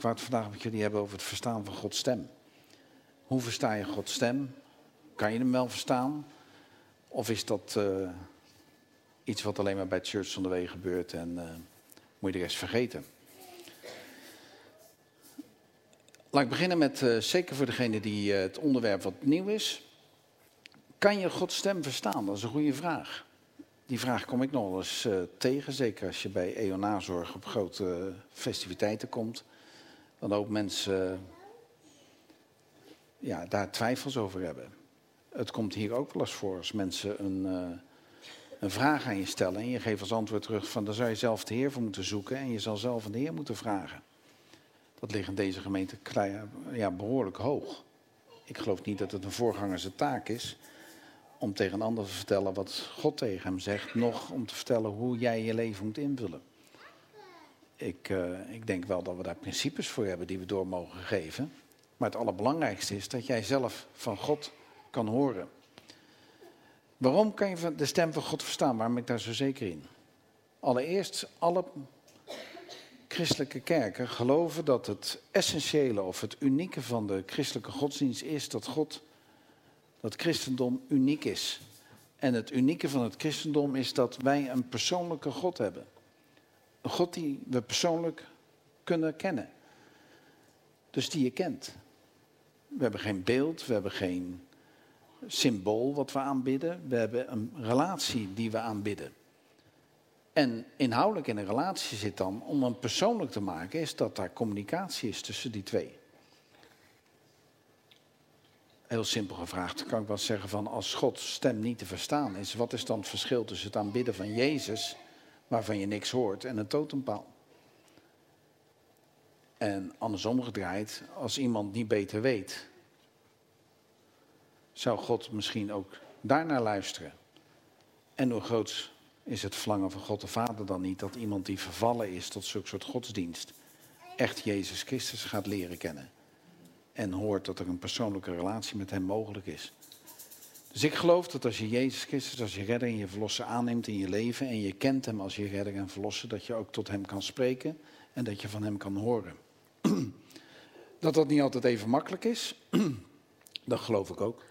wou het vandaag met jullie hebben over het verstaan van Gods stem. Hoe versta je Gods stem? Kan je hem wel verstaan? Of is dat iets wat alleen maar bij Church Zonder gebeurt en moet je de rest vergeten? Laat ik beginnen met, zeker voor degene die het onderwerp wat nieuw is. Kan je Gods stem verstaan? Dat is een goede vraag. Die vraag kom ik nog wel eens tegen, zeker als je bij EO-nazorg op grote festiviteiten komt. Dan ook mensen daar twijfels over hebben. Het komt hier ook wel eens voor als mensen een vraag aan je stellen en je geeft als antwoord terug van daar zou je zelf de Heer voor moeten zoeken en je zal zelf aan de Heer moeten vragen. Dat ligt in deze gemeente behoorlijk hoog. Ik geloof niet dat het een voorgangerse taak is om tegen een ander te vertellen wat God tegen hem zegt, nog om te vertellen hoe jij je leven moet invullen. Ik denk wel dat we daar principes voor hebben die we door mogen geven. Maar het allerbelangrijkste is dat jij zelf van God kan horen. Waarom kan je de stem van God verstaan? Waarom ben ik daar zo zeker in? Allereerst, alle christelijke kerken geloven dat het essentiële of het unieke van de christelijke godsdienst is dat christendom uniek is. En het unieke van het christendom is dat wij een persoonlijke God hebben. Een God die we persoonlijk kunnen kennen. Dus die je kent. We hebben geen beeld, we hebben geen symbool wat we aanbidden. We hebben een relatie die we aanbidden. En inhoudelijk in een relatie zit dan, om hem persoonlijk te maken, is dat daar communicatie is tussen die twee. Heel simpel gevraagd kan ik wel zeggen van als Gods stem niet te verstaan is, wat is dan het verschil tussen het aanbidden van Jezus, waarvan je niks hoort, en een totempaal? En andersom gedraaid, als iemand niet beter weet, zou God misschien ook daarnaar luisteren. En hoe groot is het verlangen van God de Vader dan niet dat iemand die vervallen is tot zulk soort godsdienst echt Jezus Christus gaat leren kennen. En hoort dat er een persoonlijke relatie met hem mogelijk is. Dus ik geloof dat als je Jezus Christus als je redder en je verlosser aanneemt in je leven en je kent hem als je redder en verlosser, dat je ook tot hem kan spreken en dat je van hem kan horen. Dat dat niet altijd even makkelijk is, dat geloof ik ook.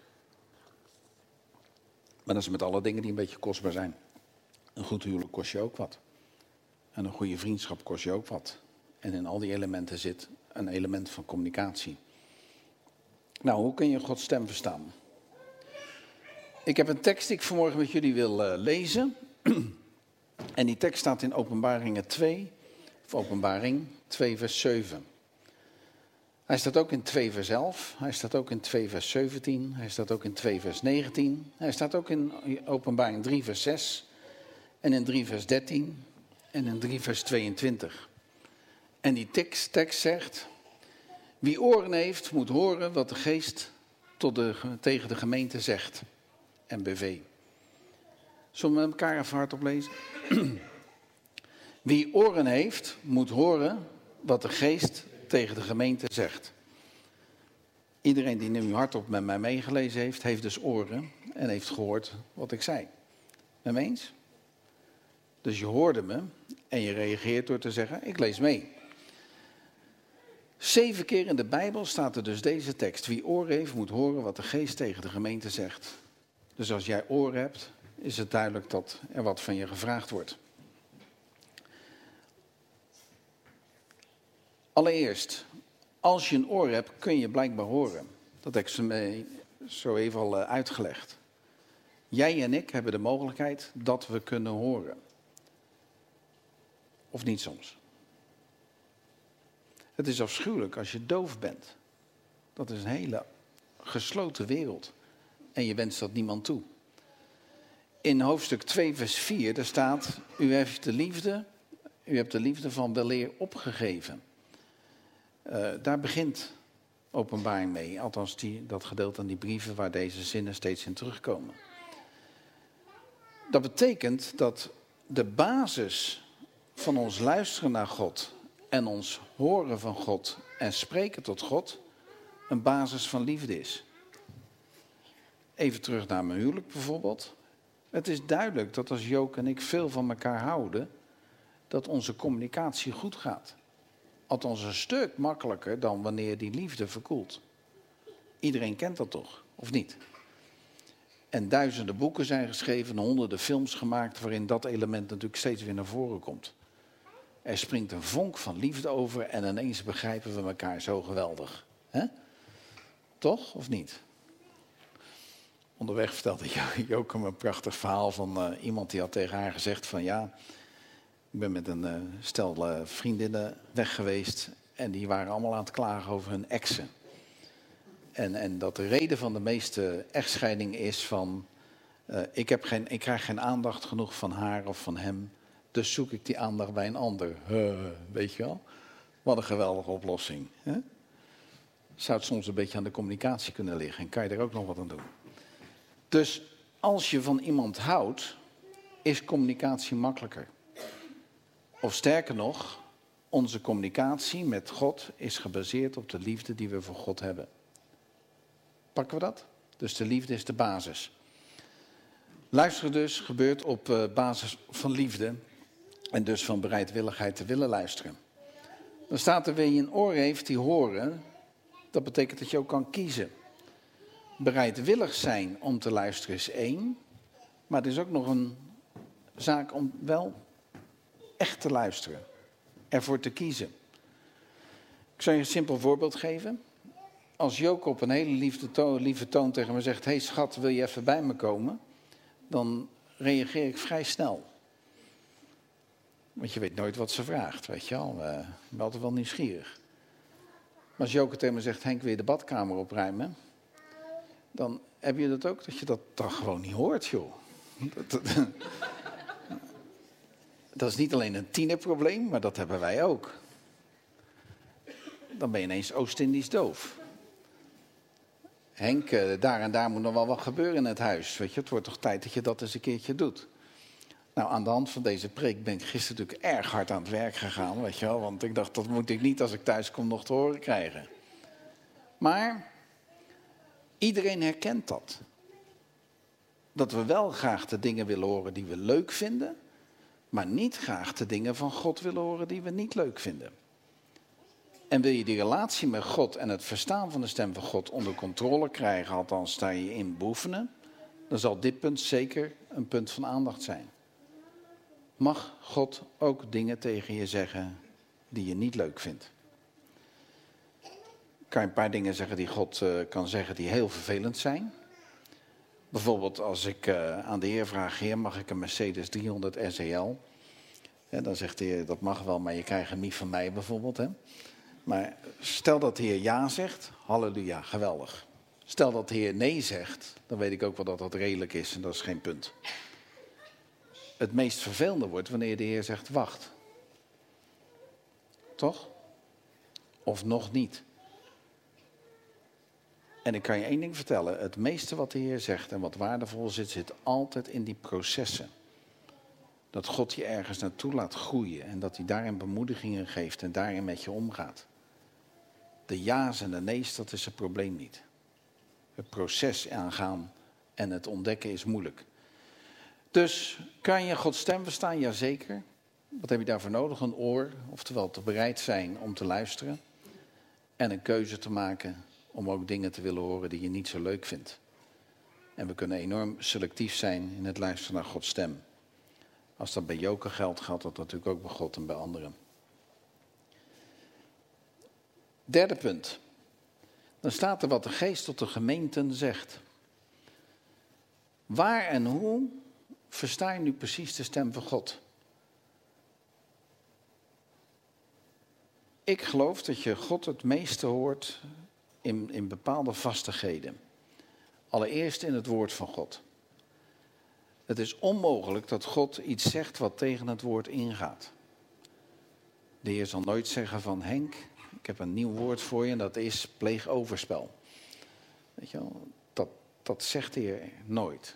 Maar dat is met alle dingen die een beetje kostbaar zijn. Een goed huwelijk kost je ook wat. En een goede vriendschap kost je ook wat. En in al die elementen zit een element van communicatie. Nou, hoe kun je Gods stem verstaan? Ik heb een tekst die ik vanmorgen met jullie wil lezen. En die tekst staat in Openbaring 2 vers 7. Hij staat ook in 2 vers 11. Hij staat ook in 2 vers 17. Hij staat ook in 2 vers 19. Hij staat ook in Openbaring 3 vers 6. En in 3 vers 13. En in 3 vers 22. En die tekst zegt: wie oren heeft, moet horen wat de Geest tegen de gemeente zegt. MBV. Zullen we met elkaar even hardop lezen? Wie oren heeft, moet horen wat de Geest tegen de gemeente zegt. Iedereen die nu hardop met mij meegelezen heeft, heeft dus oren en heeft gehoord wat ik zei. Ben je mee eens? Dus je hoorde me en je reageert door te zeggen, ik lees mee. 7 keer in de Bijbel staat er dus deze tekst. Wie oren heeft, moet horen wat de Geest tegen de gemeente zegt. Dus als jij oren hebt, is het duidelijk dat er wat van je gevraagd wordt. Allereerst, als je een oor hebt, kun je blijkbaar horen. Dat heb ik zo even al uitgelegd. Jij en ik hebben de mogelijkheid dat we kunnen horen. Of niet soms. Het is afschuwelijk als je doof bent. Dat is een hele gesloten wereld. En je wenst dat niemand toe. In hoofdstuk 2 vers 4, daar staat, u hebt de liefde van weleer opgegeven. Daar begint Openbaring mee. Althans dat gedeelte aan die brieven waar deze zinnen steeds in terugkomen. Dat betekent dat de basis van ons luisteren naar God en ons horen van God en spreken tot God een basis van liefde is. Even terug naar mijn huwelijk bijvoorbeeld. Het is duidelijk dat als Jook en ik veel van elkaar houden, dat onze communicatie goed gaat. Althans een stuk makkelijker dan wanneer die liefde verkoelt. Iedereen kent dat toch, of niet? En duizenden boeken zijn geschreven, honderden films gemaakt waarin dat element natuurlijk steeds weer naar voren komt. Er springt een vonk van liefde over en ineens begrijpen we elkaar zo geweldig. Hè? Toch, of niet? Onderweg vertelde Joke me een prachtig verhaal van iemand die had tegen haar gezegd van ja, ik ben met een stel vriendinnen weg geweest en die waren allemaal aan het klagen over hun exen. En dat de reden van de meeste echtscheiding is van ik krijg geen aandacht genoeg van haar of van hem, dus zoek ik die aandacht bij een ander. Weet je wel? Wat een geweldige oplossing. Hè? Zou het soms een beetje aan de communicatie kunnen liggen en kan je er ook nog wat aan doen. Dus als je van iemand houdt, is communicatie makkelijker. Of sterker nog, onze communicatie met God is gebaseerd op de liefde die we voor God hebben. Pakken we dat? Dus de liefde is de basis. Luisteren dus gebeurt op basis van liefde en dus van bereidwilligheid te willen luisteren. Dan staat er wie een oor heeft die horen, dat betekent dat je ook kan kiezen. Bereidwillig zijn om te luisteren is één, maar er is ook nog een zaak om wel echt te luisteren, ervoor te kiezen. Ik zal je een simpel voorbeeld geven. Als Joke op een hele lieve toon tegen me zegt, hey schat, wil je even bij me komen? Dan reageer ik vrij snel. Want je weet nooit wat ze vraagt, weet je wel. Ik ben altijd wel nieuwsgierig. Maar als Joke tegen me zegt, Henk, wil je de badkamer opruimen? Dan heb je dat ook, dat je dat dan gewoon niet hoort, joh. Dat is niet alleen een tienerprobleem, maar dat hebben wij ook. Dan ben je ineens Oost-Indisch doof. Henk, daar en daar moet nog wel wat gebeuren in het huis. Weet je, het wordt toch tijd dat je dat eens een keertje doet. Nou, aan de hand van deze preek ben ik gisteren natuurlijk erg hard aan het werk gegaan, weet je wel. Want ik dacht, dat moet ik niet als ik thuis kom nog te horen krijgen. Maar iedereen herkent dat. Dat we wel graag de dingen willen horen die we leuk vinden, maar niet graag de dingen van God willen horen die we niet leuk vinden. En wil je die relatie met God en het verstaan van de stem van God onder controle krijgen, althans daar je in beoefenen, dan zal dit punt zeker een punt van aandacht zijn. Mag God ook dingen tegen je zeggen die je niet leuk vindt? Kan je een paar dingen zeggen die God kan zeggen die heel vervelend zijn? Bijvoorbeeld als ik aan de Heer vraag, Heer, mag ik een Mercedes 300 SEL? Ja, dan zegt de Heer, dat mag wel, maar je krijgt hem niet van mij bijvoorbeeld. Hè? Maar stel dat de Heer ja zegt, halleluja, geweldig. Stel dat de Heer nee zegt, dan weet ik ook wel dat dat redelijk is en dat is geen punt. Het meest vervelende wordt wanneer de Heer zegt, wacht. Toch? Of nog niet. En ik kan je één ding vertellen, het meeste wat de Heer zegt en wat waardevol zit, zit altijd in die processen. Dat God je ergens naartoe laat groeien en dat hij daarin bemoedigingen geeft en daarin met je omgaat. De ja's en de nee's, dat is het probleem niet. Het proces aangaan en het ontdekken is moeilijk. Dus kan je Gods stem verstaan? Jazeker. Wat heb je daarvoor nodig? Een oor, oftewel te bereid zijn om te luisteren. En een keuze te maken om ook dingen te willen horen die je niet zo leuk vindt. En we kunnen enorm selectief zijn in het luisteren naar Gods stem. Als dat bij Joke geldt, geldt dat natuurlijk ook bij God en bij anderen. Derde punt. Dan staat er wat de geest tot de gemeenten zegt. Waar en hoe versta je nu precies de stem van God? Ik geloof dat je God het meeste hoort in bepaalde vastigheden. Allereerst in het woord van God. Het is onmogelijk dat God iets zegt wat tegen het woord ingaat. De Heer zal nooit zeggen van Henk, ik heb een nieuw woord voor je en dat is pleeg overspel. Weet je wel, dat zegt de Heer nooit.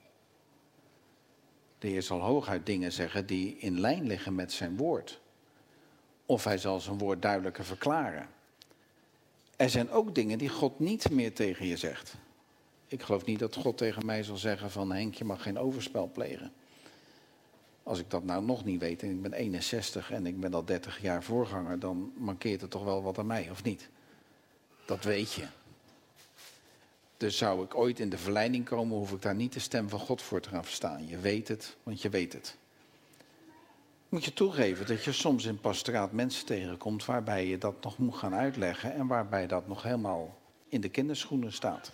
De Heer zal hooguit dingen zeggen die in lijn liggen met zijn woord. Of hij zal zijn woord duidelijker verklaren. Er zijn ook dingen die God niet meer tegen je zegt. Ik geloof niet dat God tegen mij zal zeggen van Henk, je mag geen overspel plegen. Als ik dat nou nog niet weet en ik ben 61 en ik ben al 30 jaar voorganger, dan mankeert er toch wel wat aan mij, of niet? Dat weet je. Dus zou ik ooit in de verleiding komen, hoef ik daar niet de stem van God voor te gaan verstaan. Je weet het, want je weet het. Moet je toegeven dat je soms in pastoraat mensen tegenkomt waarbij je dat nog moet gaan uitleggen en waarbij dat nog helemaal in de kinderschoenen staat.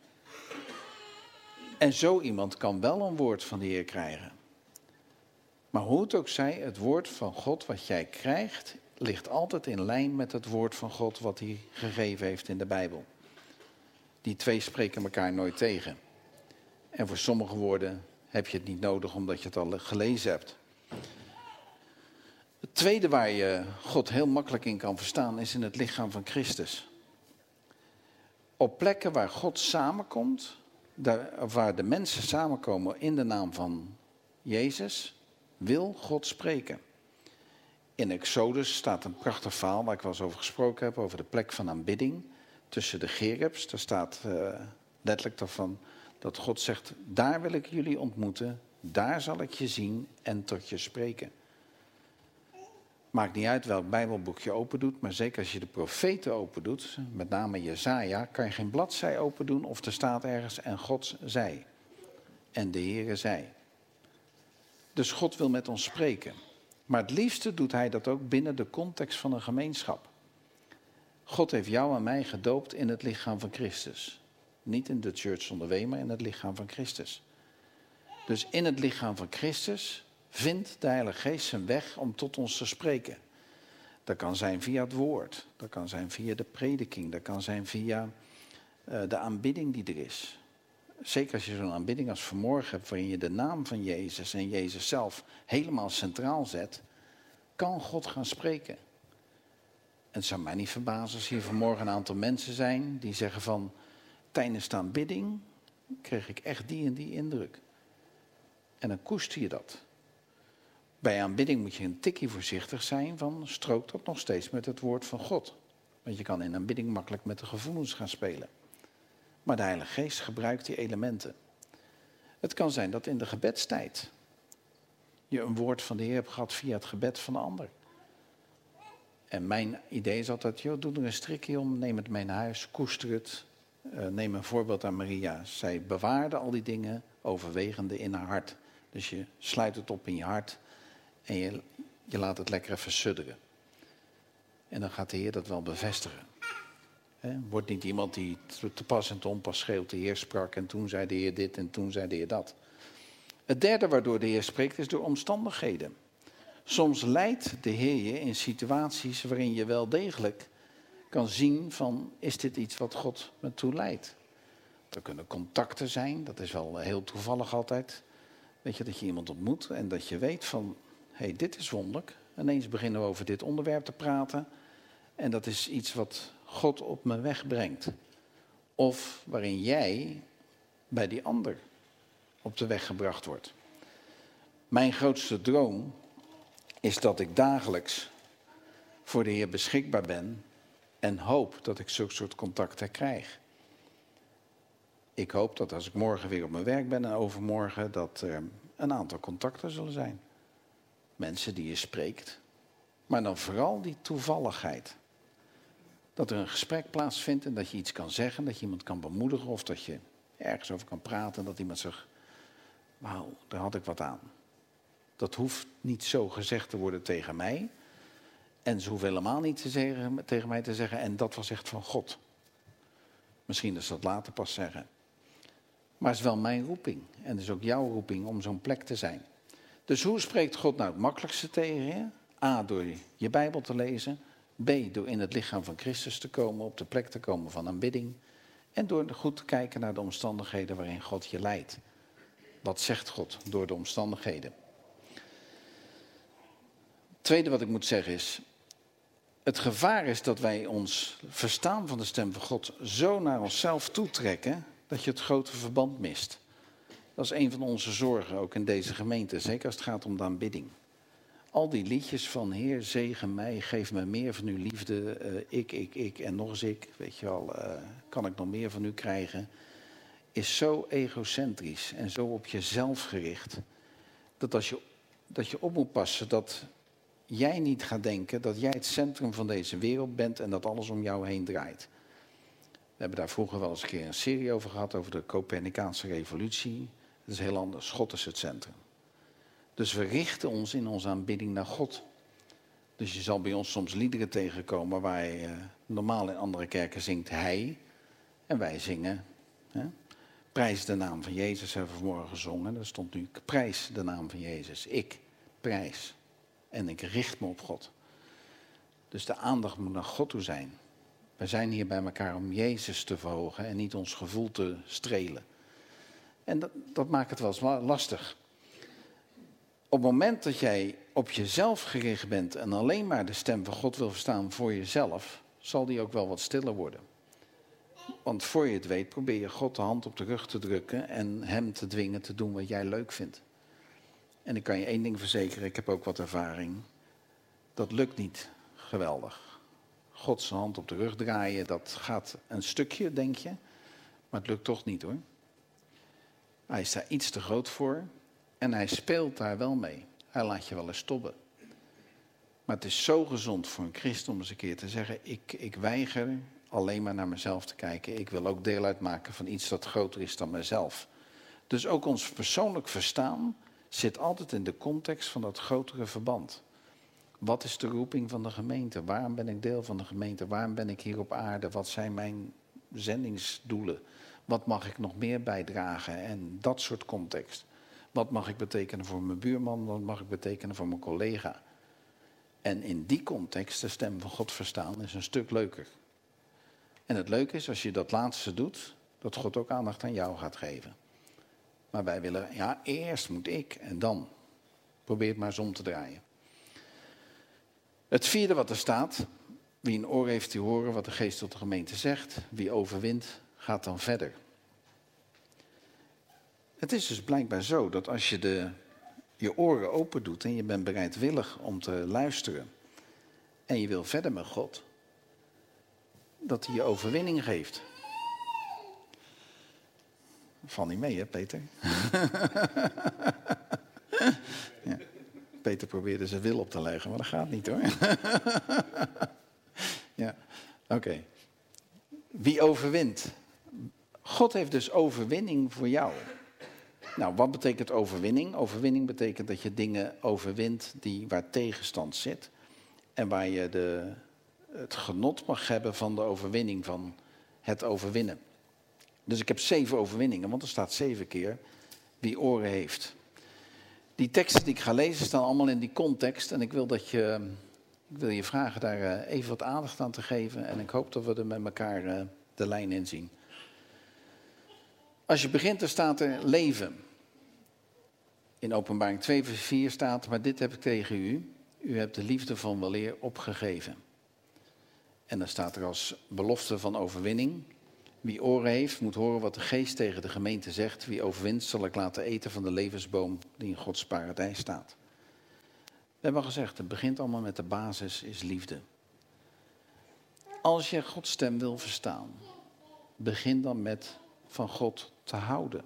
En zo iemand kan wel een woord van de Heer krijgen. Maar hoe het ook zij, het woord van God wat jij krijgt, ligt altijd in lijn met het woord van God wat hij gegeven heeft in de Bijbel. Die twee spreken elkaar nooit tegen. En voor sommige woorden heb je het niet nodig omdat je het al gelezen hebt. Het tweede waar je God heel makkelijk in kan verstaan is in het lichaam van Christus. Op plekken waar God samenkomt, waar de mensen samenkomen in de naam van Jezus, wil God spreken. In Exodus staat een prachtig verhaal waar ik wel eens over gesproken heb, over de plek van aanbidding tussen de gerubs. Daar staat letterlijk daarvan dat God zegt, daar wil ik jullie ontmoeten, daar zal ik je zien en tot je spreken. Maakt niet uit welk Bijbelboek je open doet, maar zeker als je de profeten open doet, met name Jesaja, kan je geen bladzij open doen of er staat ergens en God zei. En de Heere zei. Dus God wil met ons spreken. Maar het liefste doet hij dat ook binnen de context van een gemeenschap. God heeft jou en mij gedoopt in het lichaam van Christus. Niet in de church zonder wee, maar in het lichaam van Christus. Dus in het lichaam van Christus vindt de Heilige Geest zijn weg om tot ons te spreken. Dat kan zijn via het woord, dat kan zijn via de prediking, dat kan zijn via de aanbidding die er is. Zeker als je zo'n aanbidding als vanmorgen hebt, waarin je de naam van Jezus en Jezus zelf helemaal centraal zet, kan God gaan spreken. En het zou mij niet verbazen als hier vanmorgen een aantal mensen zijn die zeggen van, tijdens de aanbidding kreeg ik echt die en die indruk. En dan koester je dat. Bij aanbidding moet je een tikje voorzichtig zijn van, strookt dat nog steeds met het woord van God. Want je kan in aanbidding makkelijk met de gevoelens gaan spelen. Maar de Heilige Geest gebruikt die elementen. Het kan zijn dat in de gebedstijd je een woord van de Heer hebt gehad via het gebed van de ander. En mijn idee is altijd, joh, doe er een strikje om, neem het mee naar huis, koester het. Neem een voorbeeld aan Maria. Zij bewaarde al die dingen overwegende in haar hart. Dus je sluit het op in je hart en je laat het lekker even sudderen. En dan gaat de Heer dat wel bevestigen. Wordt niet iemand die te pas en te onpas schreeuwt, de Heer sprak en toen zei de Heer dit en toen zei de Heer dat. Het derde waardoor de Heer spreekt is door omstandigheden. Soms leidt de Heer je in situaties waarin je wel degelijk kan zien van, is dit iets wat God me toe leidt? Er kunnen contacten zijn, dat is wel heel toevallig altijd. Weet je, dat je iemand ontmoet en dat je weet van, hé, dit is wonderlijk. Ineens beginnen we over dit onderwerp te praten. En dat is iets wat God op me weg brengt. Of waarin jij bij die ander op de weg gebracht wordt. Mijn grootste droom is dat ik dagelijks voor de Heer beschikbaar ben en hoop dat ik zulke soort contacten krijg. Ik hoop dat als ik morgen weer op mijn werk ben en overmorgen, dat er een aantal contacten zullen zijn. Mensen die je spreekt, maar dan vooral die toevalligheid. Dat er een gesprek plaatsvindt en dat je iets kan zeggen, dat je iemand kan bemoedigen of dat je ergens over kan praten en dat iemand zegt, wauw, daar had ik wat aan. Dat hoeft niet zo gezegd te worden tegen mij. En ze hoeven helemaal niet tegen mij te zeggen, en dat was echt van God. Misschien dat ze dat later pas zeggen. Maar het is wel mijn roeping. En het is ook jouw roeping om zo'n plek te zijn. Dus hoe spreekt God nou het makkelijkste tegen je? A, door je Bijbel te lezen. B, door in het lichaam van Christus te komen, op de plek te komen van aanbidding. En door goed te kijken naar de omstandigheden waarin God je leidt. Wat zegt God door de omstandigheden? Het tweede wat ik moet zeggen is, het gevaar is dat wij ons verstaan van de stem van God zo naar onszelf toetrekken, dat je het grote verband mist. Dat is een van onze zorgen, ook in deze gemeente, zeker als het gaat om de aanbidding. Al die liedjes van Heer, zegen mij, geef me meer van uw liefde, ik en nog eens ik, weet je wel, kan ik nog meer van u krijgen, is zo egocentrisch en zo op jezelf gericht, dat als je dat je op moet passen dat jij niet gaat denken dat jij het centrum van deze wereld bent en dat alles om jou heen draait. We hebben daar vroeger wel eens een keer een serie over gehad, over de Copernicaanse revolutie. Het is heel anders. God is het centrum. Dus we richten ons in onze aanbidding naar God. Dus je zal bij ons soms liederen tegenkomen waar je normaal in andere kerken zingt hij. En wij zingen, prijs de naam van Jezus, hebben we vanmorgen gezongen. Er stond nu, prijs de naam van Jezus. Ik prijs. En ik richt me op God. Dus de aandacht moet naar God toe zijn. We zijn hier bij elkaar om Jezus te verhogen en niet ons gevoel te strelen. En dat maakt het wel eens lastig. Op het moment dat jij op jezelf gericht bent en alleen maar de stem van God wil verstaan voor jezelf, zal die ook wel wat stiller worden. Want voor je het weet probeer je God de hand op de rug te drukken en hem te dwingen te doen wat jij leuk vindt. En ik kan je één ding verzekeren, ik heb ook wat ervaring. Dat lukt niet geweldig. God zijn hand op de rug draaien, dat gaat een stukje, denk je. Maar het lukt toch niet hoor. Hij is daar iets te groot voor. En hij speelt daar wel mee. Hij laat je wel eens tobben. Maar het is zo gezond voor een christen om eens een keer te zeggen, ik weiger alleen maar naar mezelf te kijken. Ik wil ook deel uitmaken van iets dat groter is dan mezelf. Dus ook ons persoonlijk verstaan zit altijd in de context van dat grotere verband. Wat is de roeping van de gemeente? Waarom ben ik deel van de gemeente? Waarom ben ik hier op aarde? Wat zijn mijn zendingsdoelen? Wat mag ik nog meer bijdragen? En dat soort context. Wat mag ik betekenen voor mijn buurman? Wat mag ik betekenen voor mijn collega? En in die context de stem van God verstaan is een stuk leuker. En het leuke is als je dat laatste doet, dat God ook aandacht aan jou gaat geven. Maar wij willen, ja, eerst moet ik en dan. Probeer het maar eens om te draaien. Het vierde wat er staat, wie een oor heeft die horen wat de geest tot de gemeente zegt, wie overwint, gaat dan verder. Het is dus blijkbaar zo dat als je je oren open doet en je bent bereidwillig om te luisteren en je wil verder met God, dat hij je overwinning geeft. Val niet mee, hè, Peter? Ja. Peter probeerde zijn wil op te leggen, maar dat gaat niet, hoor. Ja, oké. Wie overwint? God heeft dus overwinning voor jou. Nou, wat betekent overwinning? Overwinning betekent dat je dingen overwint waar tegenstand zit. En waar je het genot mag hebben van de overwinning, van het overwinnen. Dus ik heb 7 overwinningen, want er staat 7 keer wie oren heeft. Die teksten die ik ga lezen staan allemaal in die context. En ik wil je vragen daar even wat aandacht aan te geven. En ik hoop dat we er met elkaar de lijn in zien. Als je begint, er staat er leven. In Openbaring 2 vers 4 staat, maar dit heb ik tegen u. U hebt de liefde van weleer opgegeven. En dan staat er als belofte van overwinning. Wie oren heeft, moet horen wat de geest tegen de gemeente zegt. Wie overwint, zal ik laten eten van de levensboom die in Gods paradijs staat. We hebben al gezegd, het begint allemaal met de basis, is liefde. Als je Gods stem wil verstaan, begin dan met van God te houden.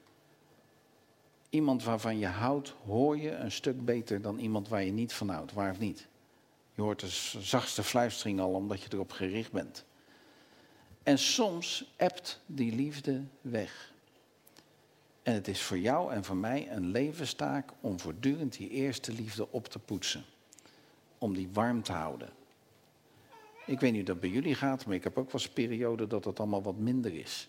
Iemand waarvan je houdt, hoor je een stuk beter dan iemand waar je niet van houdt. Waar of niet? Je hoort de zachtste fluistering al, omdat je erop gericht bent. En soms ebt die liefde weg. En het is voor jou en voor mij een levenstaak om voortdurend die eerste liefde op te poetsen. Om die warm te houden. Ik weet niet hoe dat bij jullie gaat, maar ik heb ook wel eens perioden dat het allemaal wat minder is.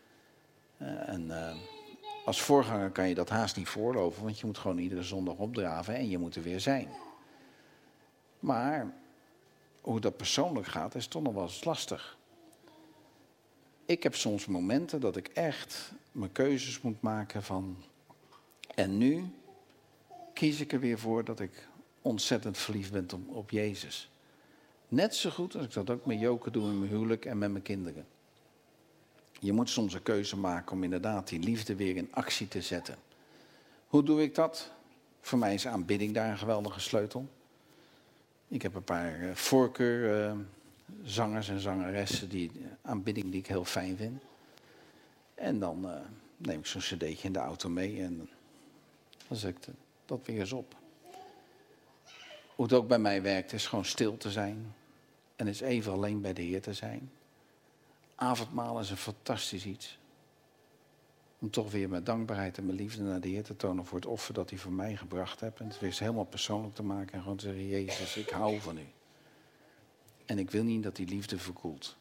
Als voorganger kan je dat haast niet voorloven, want je moet gewoon iedere zondag opdraven en je moet er weer zijn. Maar hoe dat persoonlijk gaat, is toch nog wel eens lastig. Ik heb soms momenten dat ik echt mijn keuzes moet maken van. En nu kies ik er weer voor dat ik ontzettend verliefd ben op Jezus. Net zo goed als ik dat ook met Joke doe in mijn huwelijk en met mijn kinderen. Je moet soms een keuze maken om inderdaad die liefde weer in actie te zetten. Hoe doe ik dat? Voor mij is aanbidding daar een geweldige sleutel. Ik heb een paar voorkeurzangers en zangeressen, aanbidding die ik heel fijn vind. En dan neem ik zo'n cd'tje in de auto mee en dan zet ik dat weer eens op. Hoe het ook bij mij werkt, is gewoon stil te zijn. En is even alleen bij de Heer te zijn. Avondmaal is een fantastisch iets. Om toch weer met dankbaarheid en mijn liefde naar de Heer te tonen voor het offer dat hij voor mij gebracht heeft. En het weer helemaal persoonlijk te maken en gewoon te zeggen, Jezus, ik hou van u. En ik wil niet dat die liefde verkoelt.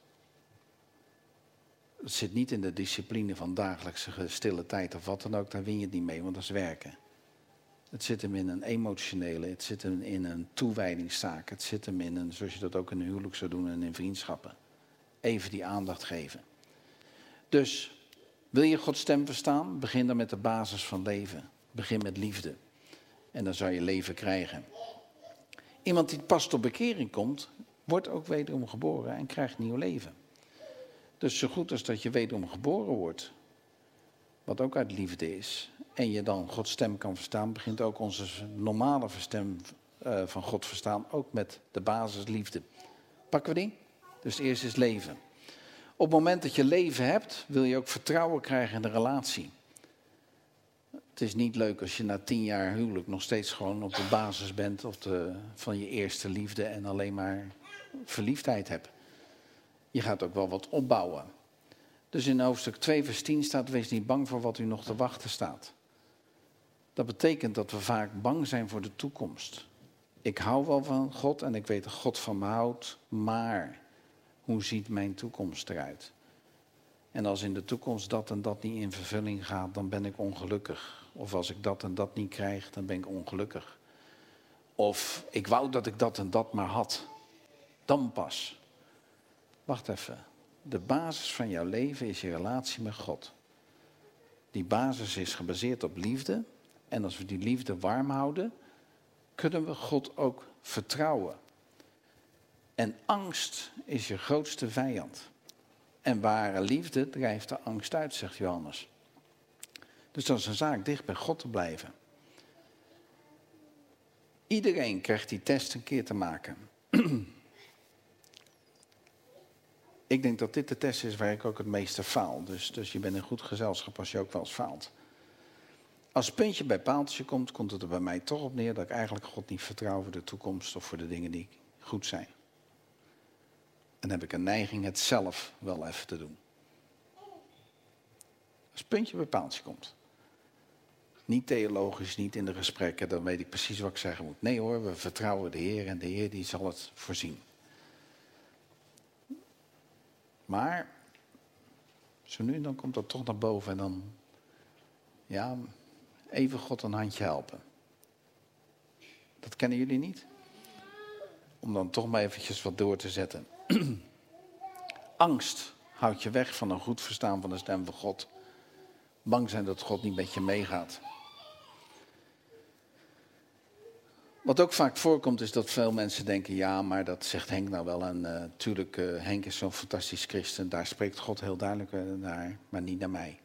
Het zit niet in de discipline van dagelijkse stille tijd of wat dan ook, daar win je het niet mee, want dat is werken. Het zit hem in een emotionele, het zit hem in een toewijdingstaak. Het zit hem in een, zoals je dat ook in een huwelijk zou doen en in vriendschappen. Even die aandacht geven. Dus, wil je Gods stem verstaan? Begin dan met de basis van leven. Begin met liefde. En dan zou je leven krijgen. Iemand die pas tot bekering komt, wordt ook wederom geboren en krijgt nieuw leven. Dus zo goed als dat je wederom geboren wordt, wat ook uit liefde is, en je dan Gods stem kan verstaan, begint ook onze normale stem van God verstaan, ook met de basis liefde. Pakken we die? Dus eerst is leven. Op het moment dat je leven hebt, wil je ook vertrouwen krijgen in de relatie. Het is niet leuk als je na 10 jaar huwelijk nog steeds gewoon op de basis bent van je eerste liefde en alleen maar verliefdheid hebt. Je gaat ook wel wat opbouwen. Dus in hoofdstuk 2 vers 10 staat, wees niet bang voor wat u nog te wachten staat. Dat betekent dat we vaak bang zijn voor de toekomst. Ik hou wel van God en ik weet dat God van me houdt, maar hoe ziet mijn toekomst eruit? En als in de toekomst dat en dat niet in vervulling gaat, dan ben ik ongelukkig. Of als ik dat en dat niet krijg, dan ben ik ongelukkig. Of ik wou dat ik dat en dat maar had. Dan pas. Wacht even. De basis van jouw leven is je relatie met God. Die basis is gebaseerd op liefde. En als we die liefde warm houden, kunnen we God ook vertrouwen. En angst is je grootste vijand. En ware liefde drijft de angst uit, zegt Johannes. Dus dat is een zaak dicht bij God te blijven. Iedereen krijgt die test een keer te maken. Ik denk dat dit de test is waar ik ook het meeste faal. Dus je bent in goed gezelschap als je ook wel eens faalt. Als puntje bij paaltje komt, komt het er bij mij toch op neer dat ik eigenlijk God niet vertrouw voor de toekomst of voor de dingen die goed zijn. En dan heb ik een neiging het zelf wel even te doen. Als puntje bij paaltje komt. Niet theologisch, niet in de gesprekken, dan weet ik precies wat ik zeggen moet. Nee hoor, we vertrouwen de Heer en de Heer die zal het voorzien. Maar, zo nu en dan komt dat toch naar boven en dan, ja, even God een handje helpen. Dat kennen jullie niet? Om dan toch maar eventjes wat door te zetten. Angst houdt je weg van een goed verstaan van de stem van God. Bang zijn dat God niet met je meegaat. Wat ook vaak voorkomt is dat veel mensen denken, ja, maar dat zegt Henk nou wel. En natuurlijk, Henk is zo'n fantastisch christen, daar spreekt God heel duidelijk naar, maar niet naar mij.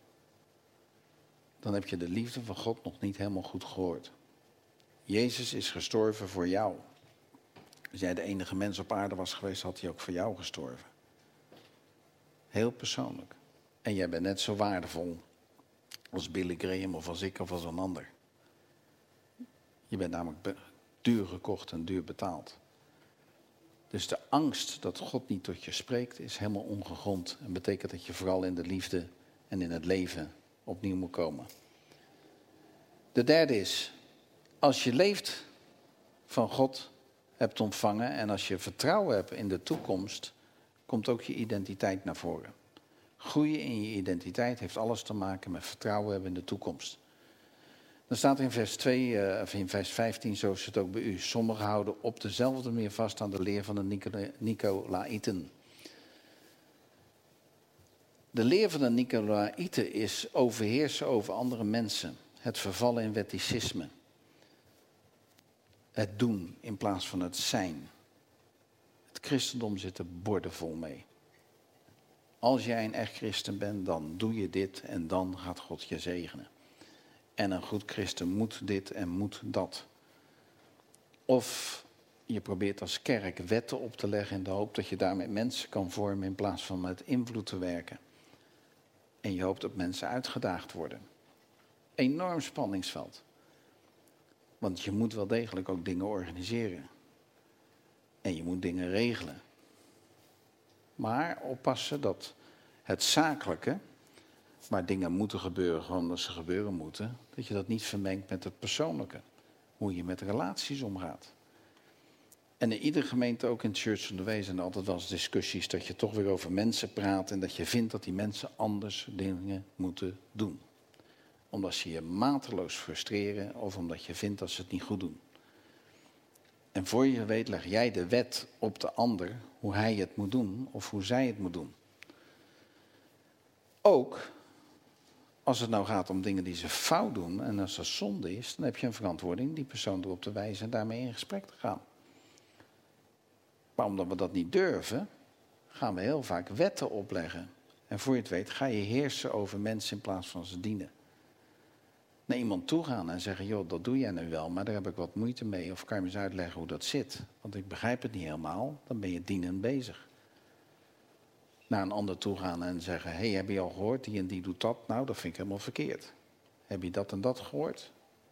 Dan heb je de liefde van God nog niet helemaal goed gehoord. Jezus is gestorven voor jou. Als jij de enige mens op aarde was geweest, had hij ook voor jou gestorven. Heel persoonlijk. En jij bent net zo waardevol als Billy Graham of als ik of als een ander. Je bent namelijk duur gekocht en duur betaald. Dus de angst dat God niet tot je spreekt is helemaal ongegrond. En betekent dat je vooral in de liefde en in het leven opnieuw moet komen. De derde is, als je leeft van God hebt ontvangen en als je vertrouwen hebt in de toekomst, komt ook je identiteit naar voren. Groeien in je identiteit heeft alles te maken met vertrouwen hebben in de toekomst. Dan staat in vers 2, of in vers 15, zo is het ook bij u. Sommigen houden op dezelfde manier vast aan de leer van de Nicolaïten. De leer van de Nicolaïten is overheersen over andere mensen. Het vervallen in wetticisme. Het doen in plaats van het zijn. Het christendom zit er boordevol mee. Als jij een echt christen bent, dan doe je dit en dan gaat God je zegenen. En een goed christen moet dit en moet dat. Of je probeert als kerk wetten op te leggen in de hoop dat je daarmee mensen kan vormen in plaats van met invloed te werken. En je hoopt dat mensen uitgedaagd worden. Enorm spanningsveld. Want je moet wel degelijk ook dingen organiseren. En je moet dingen regelen. Maar oppassen dat het zakelijke, waar dingen moeten gebeuren, gewoon als ze gebeuren moeten, dat je dat niet vermengt met het persoonlijke. Hoe je met relaties omgaat. En in iedere gemeente, ook in Church on the Way, zijn er altijd wel eens discussies dat je toch weer over mensen praat en dat je vindt dat die mensen anders dingen moeten doen. Omdat ze je mateloos frustreren of omdat je vindt dat ze het niet goed doen. En voor je weet leg jij de wet op de ander hoe hij het moet doen of hoe zij het moet doen. Ook als het nou gaat om dingen die ze fout doen en als dat zonde is, dan heb je een verantwoording die persoon erop te wijzen en daarmee in gesprek te gaan. Maar omdat we dat niet durven, gaan we heel vaak wetten opleggen. En voor je het weet ga je heersen over mensen in plaats van ze dienen. Naar iemand toe gaan en zeggen, joh, dat doe jij nu wel, maar daar heb ik wat moeite mee. Of kan je me eens uitleggen hoe dat zit? Want ik begrijp het niet helemaal, dan ben je dienend bezig. Naar een ander toe gaan en zeggen, hey, heb je al gehoord, die en die doet dat? Nou, dat vind ik helemaal verkeerd. Heb je dat en dat gehoord?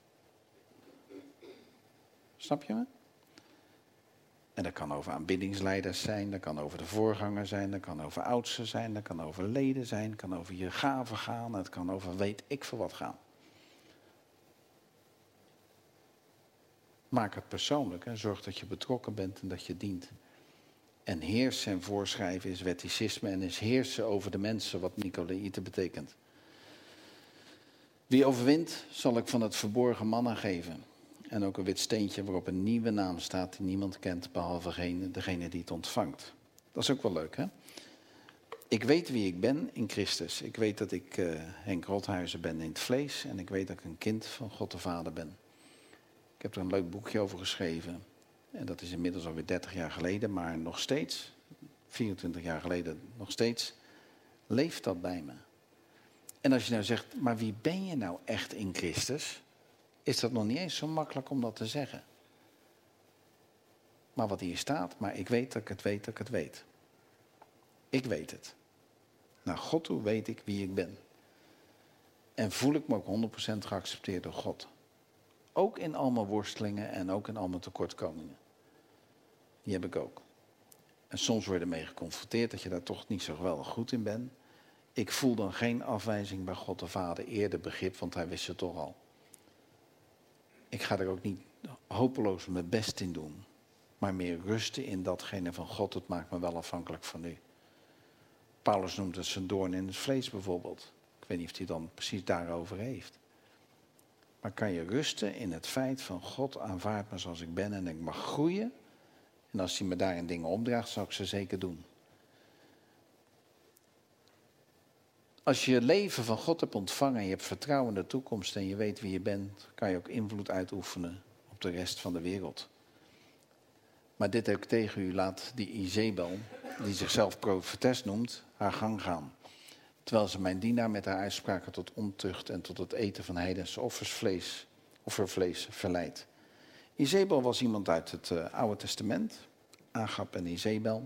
Snap je me? En dat kan over aanbiddingsleiders zijn, dat kan over de voorganger zijn, dat kan over oudsten zijn, dat kan over leden zijn, dat kan over je gaven gaan, het kan over weet ik veel wat gaan. Maak het persoonlijk en zorg dat je betrokken bent en dat je dient. En heersen en voorschrijven is wetticisme en is heersen over de mensen, wat Nicolaïte betekent. Wie overwint, zal ik van het verborgen manna geven. En ook een wit steentje waarop een nieuwe naam staat die niemand kent, behalve degene die het ontvangt. Dat is ook wel leuk, hè? Ik weet wie ik ben in Christus. Ik weet dat ik Henk Rothuizen ben in het vlees en ik weet dat ik een kind van God de Vader ben. Ik heb er een leuk boekje over geschreven. En dat is inmiddels alweer 30 jaar geleden, maar nog steeds, 24 jaar geleden nog steeds, leeft dat bij me. En als je nou zegt, maar wie ben je nou echt in Christus? Is dat nog niet eens zo makkelijk om dat te zeggen. Maar wat hier staat, maar ik weet dat ik het weet dat ik het weet. Ik weet het. Naar God toe weet ik wie ik ben. En voel ik me ook 100% geaccepteerd door God. Ook in al mijn worstelingen en ook in al mijn tekortkomingen. Die heb ik ook. En soms word je ermee geconfronteerd dat je daar toch niet zo geweldig goed in bent. Ik voel dan geen afwijzing bij God de Vader, eerder begrip, want hij wist het toch al. Ik ga er ook niet hopeloos mijn best in doen. Maar meer rusten in datgene van God, het maakt me wel afhankelijk van u. Paulus noemt het zijn doorn in het vlees bijvoorbeeld. Ik weet niet of hij dan precies daarover heeft. Maar kan je rusten in het feit van God aanvaardt me zoals ik ben en ik mag groeien. En als hij me daarin dingen opdraagt, zal ik ze zeker doen. Als je het leven van God hebt ontvangen en je hebt vertrouwen in de toekomst en je weet wie je bent, kan je ook invloed uitoefenen op de rest van de wereld. Maar dit heb ik tegen u, laat die Izebel, die zichzelf profetes noemt, haar gang gaan. Terwijl ze mijn dienaar met haar uitspraken tot ontucht en tot het eten van heidense offervlees verleidt. Izebel was iemand uit het Oude Testament, Agab en Izebel.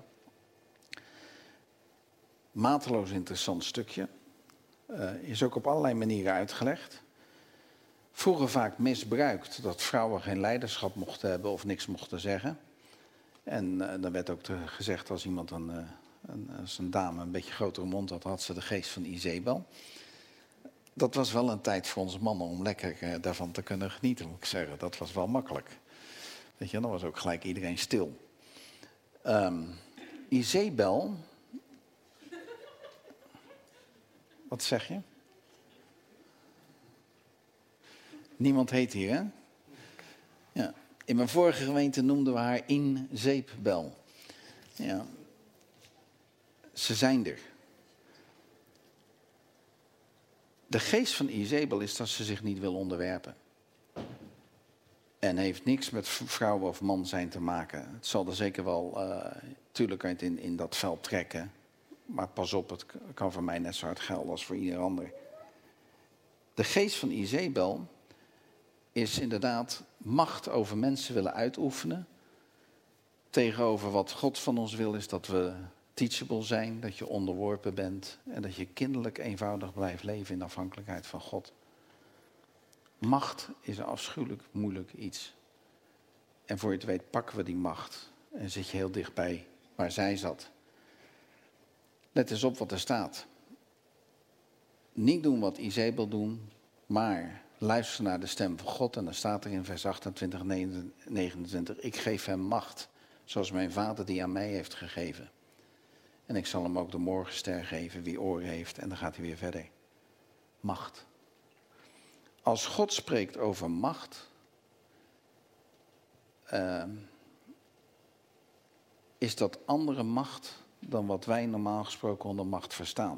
Mateloos interessant stukje. Is ook op allerlei manieren uitgelegd. Vroeger vaak misbruikt dat vrouwen geen leiderschap mochten hebben of niks mochten zeggen. En dan werd ook gezegd als iemand als een dame een beetje grotere mond had, had ze de geest van Izebel. Dat was wel een tijd voor onze mannen om lekker daarvan te kunnen genieten, moet ik zeggen. Dat was wel makkelijk. Weet je, dan was ook gelijk iedereen stil. Izebel. Wat zeg je? Niemand heet hier, hè? Ja. In mijn vorige gemeente noemden we haar Inzeepbel. Ja. Ze zijn er. De geest van Izebel is dat ze zich niet wil onderwerpen. En heeft niks met vrouw of man zijn te maken. Het zal er zeker wel, tuurlijk kan je het in dat veld trekken. Maar pas op, het kan voor mij net zo hard gelden als voor ieder ander. De geest van Izebel is inderdaad macht over mensen willen uitoefenen. Tegenover wat God van ons wil is dat we teachable zijn, dat je onderworpen bent en dat je kinderlijk eenvoudig blijft leven in afhankelijkheid van God. Macht is een afschuwelijk moeilijk iets. En voor je het weet pakken we die macht en zit je heel dichtbij waar zij zat. Let eens op wat er staat. Niet doen wat Izebel doen, maar luister naar de stem van God. En dan staat er in vers 28, 29, ik geef hem macht, zoals mijn vader die aan mij heeft gegeven. En ik zal hem ook de morgenster geven, wie oren heeft. En dan gaat hij weer verder. Macht. Als God spreekt over macht, is dat andere macht dan wat wij normaal gesproken onder macht verstaan.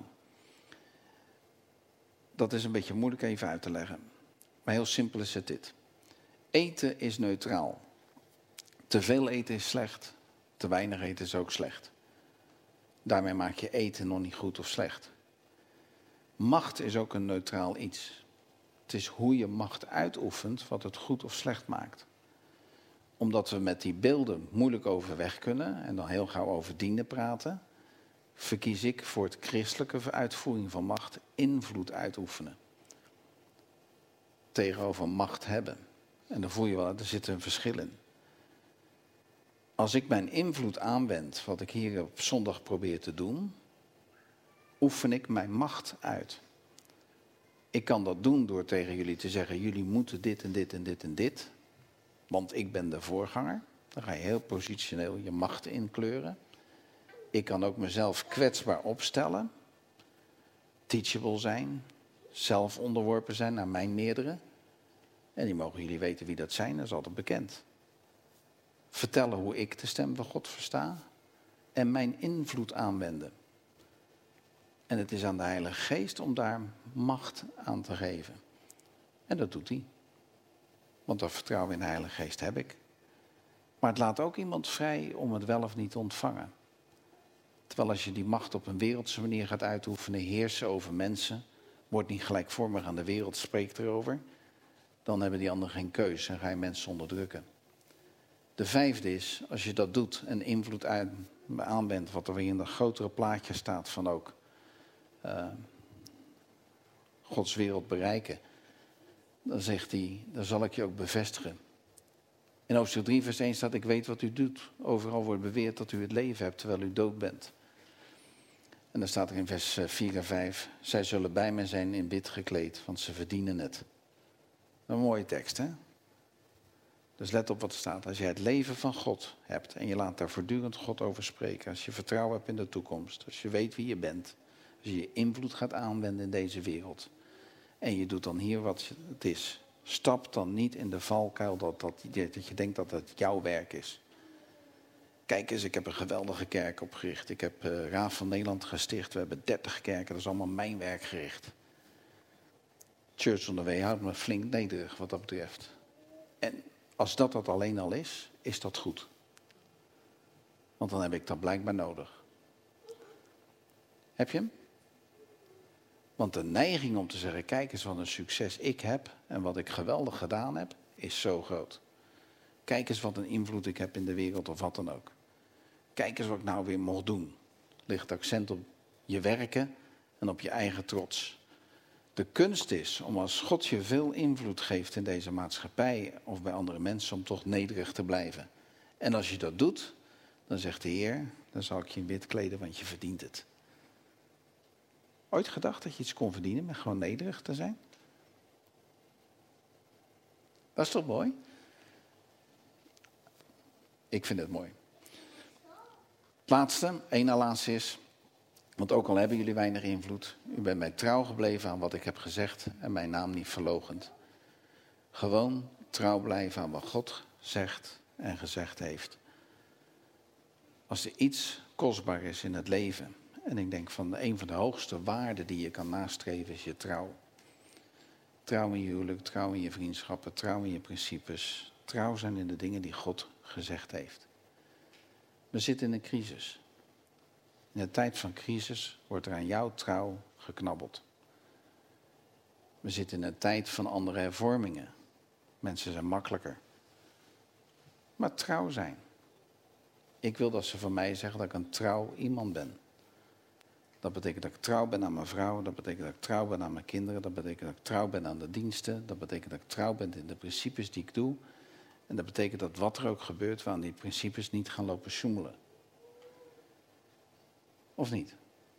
Dat is een beetje moeilijk even uit te leggen. Maar heel simpel is het dit. Eten is neutraal. Te veel eten is slecht. Te weinig eten is ook slecht. Daarmee maak je eten nog niet goed of slecht. Macht is ook een neutraal iets. Het is hoe je macht uitoefent wat het goed of slecht maakt. Omdat we met die beelden moeilijk overweg kunnen en dan heel gauw over dienen praten, verkies ik voor het christelijke uitvoering van macht invloed uitoefenen. Tegenover macht hebben. En dan voel je wel, er zit een verschil in. Als ik mijn invloed aanwend, wat ik hier op zondag probeer te doen, oefen ik mijn macht uit. Ik kan dat doen door tegen jullie te zeggen, jullie moeten dit en dit en dit en dit, want ik ben de voorganger. Dan ga je heel positioneel je macht inkleuren. Ik kan ook mezelf kwetsbaar opstellen, teachable zijn, zelf onderworpen zijn naar mijn meerdere. En die mogen jullie weten wie dat zijn, dat is altijd bekend. Vertellen hoe ik de stem van God versta en mijn invloed aanwenden. En het is aan de Heilige Geest om daar macht aan te geven. En dat doet hij. Want dat vertrouwen in de Heilige Geest heb ik. Maar het laat ook iemand vrij om het wel of niet te ontvangen. Terwijl als je die macht op een wereldse manier gaat uitoefenen, heersen over mensen, wordt niet gelijkvormig aan de wereld, spreekt erover, dan hebben die anderen geen keus en ga je mensen onderdrukken. De vijfde is, als je dat doet en invloed aanwendt, wat er weer in dat grotere plaatje staat van ook Gods wereld bereiken, dan zegt hij, dan zal ik je ook bevestigen. In hoofdstuk 3 vers 1 staat, ik weet wat u doet. Overal wordt beweerd dat u het leven hebt terwijl u dood bent. En dan staat er in vers 4 en 5, zij zullen bij mij zijn in wit gekleed, want ze verdienen het. Een mooie tekst, hè? Dus let op wat er staat. Als je het leven van God hebt en je laat daar voortdurend God over spreken, als je vertrouwen hebt in de toekomst, als je weet wie je bent, als je je invloed gaat aanwenden in deze wereld en je doet dan hier wat het is, stap dan niet in de valkuil dat je denkt dat het jouw werk is. Kijk eens, ik heb een geweldige kerk opgericht. Ik heb Raad van Nederland gesticht. We hebben 30 kerken, dat is allemaal mijn werk gericht. Church on the Way houdt me flink nederig wat dat betreft. En als dat alleen al is dat goed. Want dan heb ik dat blijkbaar nodig. Heb je hem? Want de neiging om te zeggen, kijk eens wat een succes ik heb en wat ik geweldig gedaan heb, is zo groot. Kijk eens wat een invloed ik heb in de wereld of wat dan ook. Kijk eens wat ik nou weer mocht doen. Ligt het accent op je werken en op je eigen trots. De kunst is om als God je veel invloed geeft in deze maatschappij of bij andere mensen om toch nederig te blijven. En als je dat doet, dan zegt de Heer, dan zal ik je in wit kleden, want je verdient het. Ooit gedacht dat je iets kon verdienen met gewoon nederig te zijn? Dat is toch mooi? Ik vind het mooi. Het laatste, één na laatste is, want ook al hebben jullie weinig invloed, u bent mij trouw gebleven aan wat ik heb gezegd en mijn naam niet verloochend. Gewoon trouw blijven aan wat God zegt en gezegd heeft. Als er iets kostbaar is in het leven, en ik denk van een van de hoogste waarden die je kan nastreven is je trouw. Trouw in je huwelijk, trouw in je vriendschappen, trouw in je principes. Trouw zijn in de dingen die God gezegd heeft. We zitten in een crisis. In de tijd van crisis wordt er aan jouw trouw geknabbeld. We zitten in een tijd van andere hervormingen. Mensen zijn makkelijker. Maar trouw zijn. Ik wil dat ze van mij zeggen dat ik een trouw iemand ben. Dat betekent dat ik trouw ben aan mijn vrouw. Dat betekent dat ik trouw ben aan mijn kinderen. Dat betekent dat ik trouw ben aan de diensten. Dat betekent dat ik trouw ben in de principes die ik doe. En dat betekent dat wat er ook gebeurt, we aan die principes niet gaan lopen sjoemelen. Of niet?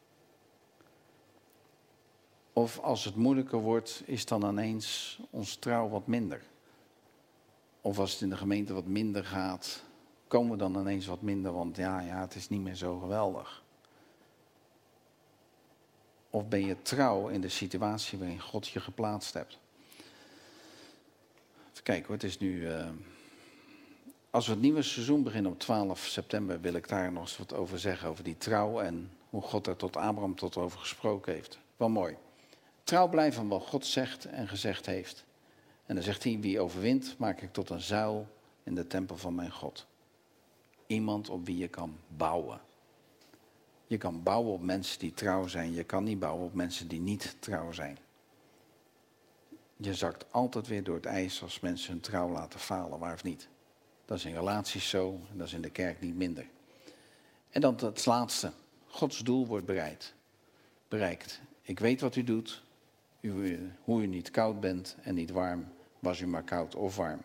Of als het moeilijker wordt, is dan ineens ons trouw wat minder. Of als het in de gemeente wat minder gaat, komen we dan ineens wat minder, want ja, het is niet meer zo geweldig. Of ben je trouw in de situatie waarin God je geplaatst hebt? Even kijken hoor, het is nu... Als we het nieuwe seizoen beginnen op 12 september, wil ik daar nog eens wat over zeggen. Over die trouw en hoe God er tot Abraham tot over gesproken heeft. Wel mooi. Trouw blijven aan wat God zegt en gezegd heeft. En dan zegt hij, wie overwint, maak ik tot een zuil in de tempel van mijn God. Iemand op wie je kan bouwen. Je kan bouwen op mensen die trouw zijn. Je kan niet bouwen op mensen die niet trouw zijn. Je zakt altijd weer door het ijs als mensen hun trouw laten falen, waar of niet. Dat is in relaties zo en dat is in de kerk niet minder. En dan het laatste. Gods doel wordt bereikt. Ik weet wat u doet. Hoe u niet koud bent en niet warm, was u maar koud of warm.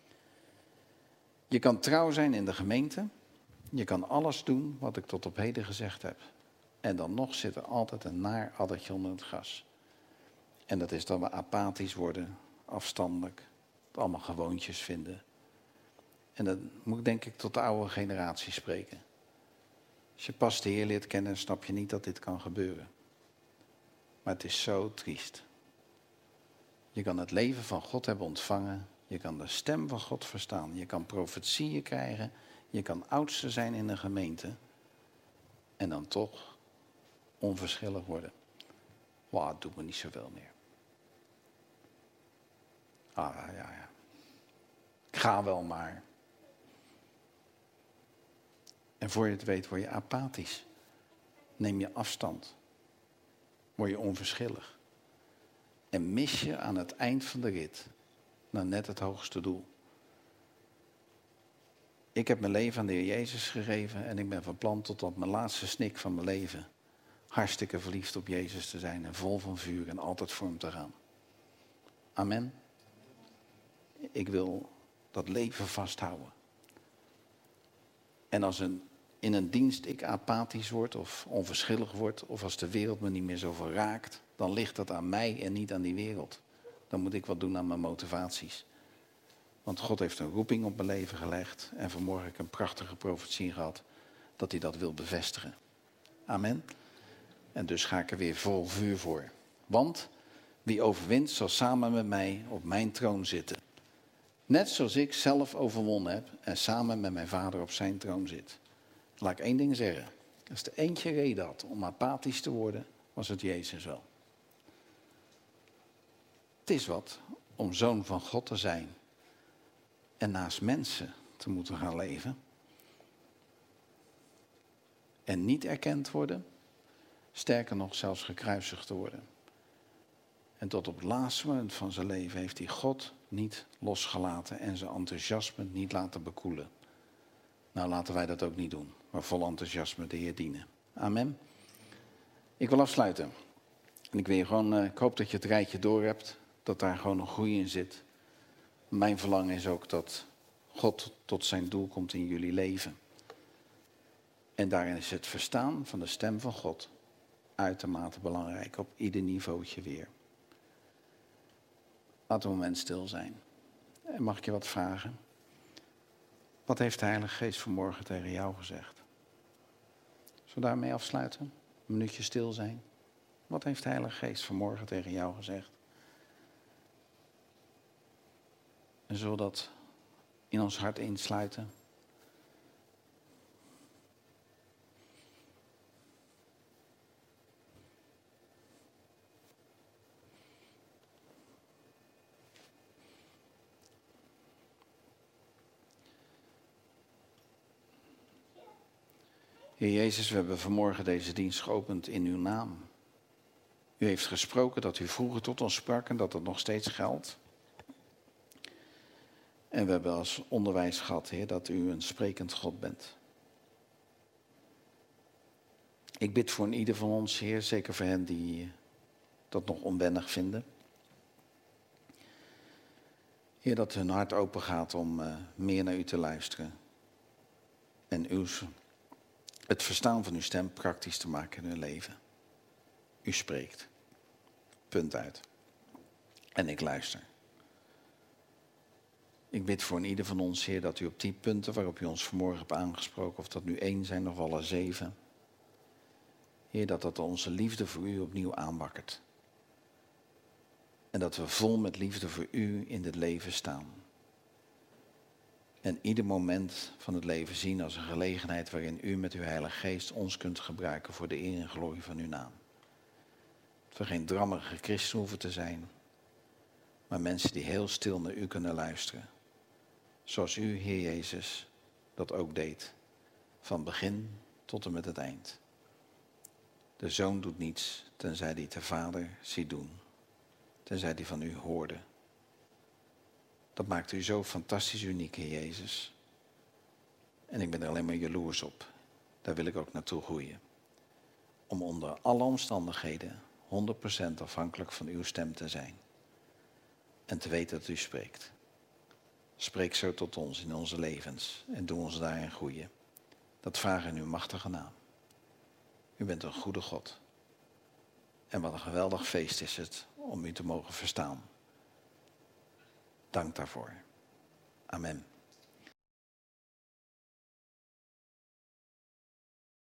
Je kan trouw zijn in de gemeente. Je kan alles doen wat ik tot op heden gezegd heb. En dan nog zit er altijd een naar addertje onder het gras. En dat is dat we apathisch worden, afstandelijk, het allemaal gewoontjes vinden. En dan moet ik denk ik tot de oude generatie spreken. Als je pas de Heer leert kennen, snap je niet dat dit kan gebeuren. Maar het is zo triest. Je kan het leven van God hebben ontvangen. Je kan de stem van God verstaan. Je kan profetieën krijgen. Je kan oudste zijn in een gemeente. En dan toch onverschillig worden. Wauw, het doet me niet zoveel meer. Ja. Ik ga wel maar. En voor je het weet word je apathisch. Neem je afstand. Word je onverschillig. En mis je aan het eind van de rit naar net het hoogste doel. Ik heb mijn leven aan de Heer Jezus gegeven en ik ben van plan tot op mijn laatste snik van mijn leven hartstikke verliefd op Jezus te zijn en vol van vuur en altijd voor hem te gaan. Amen. Ik wil dat leven vasthouden. En als in een dienst ik apathisch word of onverschillig word, of als de wereld me niet meer zoveel raakt, dan ligt dat aan mij en niet aan die wereld. Dan moet ik wat doen aan mijn motivaties. Want God heeft een roeping op mijn leven gelegd en vanmorgen heb ik een prachtige profetie gehad dat hij dat wil bevestigen. Amen. En dus ga ik er weer vol vuur voor. Want wie overwint zal samen met mij op mijn troon zitten. Net zoals ik zelf overwonnen heb en samen met mijn Vader op zijn troon zit. Laat ik één ding zeggen. Als er eentje reden had om apathisch te worden, was het Jezus wel. Het is wat om zoon van God te zijn en naast mensen te moeten gaan leven. En niet erkend worden, sterker nog zelfs gekruisigd te worden. En tot op het laatste moment van zijn leven heeft hij God niet losgelaten en zijn enthousiasme niet laten bekoelen. Nou, laten wij dat ook niet doen, maar vol enthousiasme de Heer dienen. Amen. Ik wil afsluiten. En ik hoop dat je het rijtje door hebt, dat daar gewoon een groei in zit. Mijn verlangen is ook dat God tot zijn doel komt in jullie leven. En daarin is het verstaan van de stem van God uitermate belangrijk, op ieder niveautje weer. Laten we een moment stil zijn. En mag ik je wat vragen? Wat heeft de Heilige Geest vanmorgen tegen jou gezegd? Zullen we daarmee afsluiten? Een minuutje stil zijn. Wat heeft de Heilige Geest vanmorgen tegen jou gezegd? En zullen we dat in ons hart insluiten? Heer Jezus, we hebben vanmorgen deze dienst geopend in uw naam. U heeft gesproken dat u vroeger tot ons sprak en dat dat nog steeds geldt. En we hebben als onderwijs gehad, Heer, dat u een sprekend God bent. Ik bid voor ieder van ons, Heer, zeker voor hen die dat nog onwennig vinden. Heer, dat hun hart open gaat om meer naar u te luisteren. En het verstaan van uw stem praktisch te maken in hun leven. U spreekt. Punt uit. En ik luister. Ik bid voor ieder van ons, Heer, dat u op die punten waarop u ons vanmorgen hebt aangesproken, of dat nu 1 zijn of alle 7, Heer, dat onze liefde voor u opnieuw aanwakkert. En dat we vol met liefde voor u in het leven staan. En ieder moment van het leven zien als een gelegenheid waarin u met uw Heilige Geest ons kunt gebruiken voor de eer en glorie van uw naam. Dat we geen drammige christen hoeven te zijn, maar mensen die heel stil naar u kunnen luisteren. Zoals u, Heer Jezus, dat ook deed. Van begin tot en met het eind. De Zoon doet niets, tenzij hij de Vader ziet doen. Tenzij hij van u hoorde. Dat maakt u zo fantastisch uniek, Heer Jezus. En ik ben er alleen maar jaloers op. Daar wil ik ook naartoe groeien. Om onder alle omstandigheden 100% afhankelijk van uw stem te zijn. En te weten dat u spreekt. Spreek zo tot ons in onze levens en doe ons daarin groeien. Dat vragen in uw machtige naam. U bent een goede God. En wat een geweldig feest is het om u te mogen verstaan. Dank daarvoor. Amen.